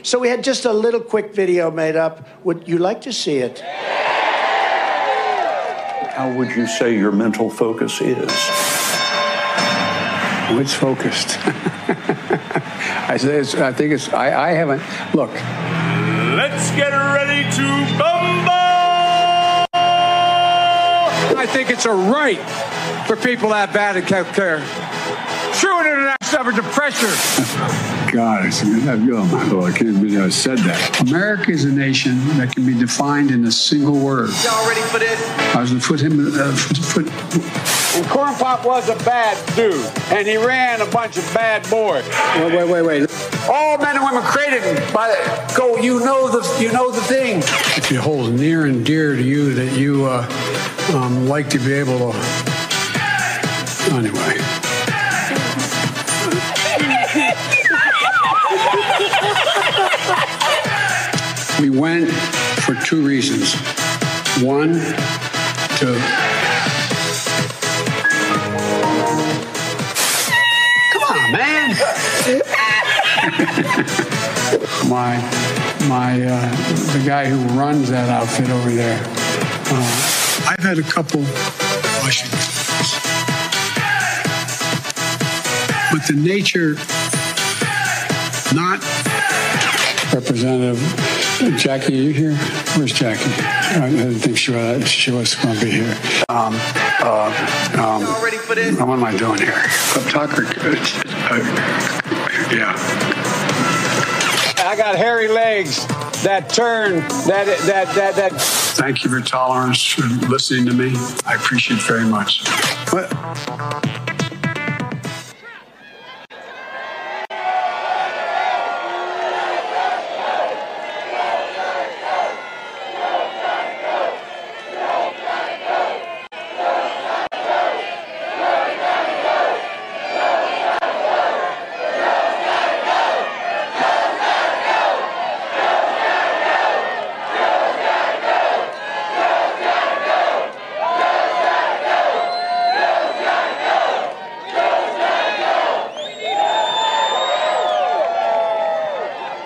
So we had just a little quick video made up. Would you like to see it? How would you say your mental focus is? Oh, it's focused. I haven't. Look. Let's get ready to bumble! I think it's a right for people to have bad health care. True international effort to pressure. God, I can't believe I said that. America is a nation that can be defined in a single word. Y'all ready for this? I was going to put him. And Corn Pop was a bad dude, and he ran a bunch of bad boys. Wait. All men and women created by the go. You know the thing. If you hold near and dear to you that you like to be able to. Anyway. We went for two reasons. One, to come on, man. The guy who runs that outfit over there. I've had a couple Washingtons, but the nature, not Representative Jackie, are you here? Where's Jackie? I didn't think she was going to be here. Ready for this? What am I doing here? Tucker. Yeah. I got hairy legs that turn. That. Thank you for tolerance, for listening to me. I appreciate it very much. What?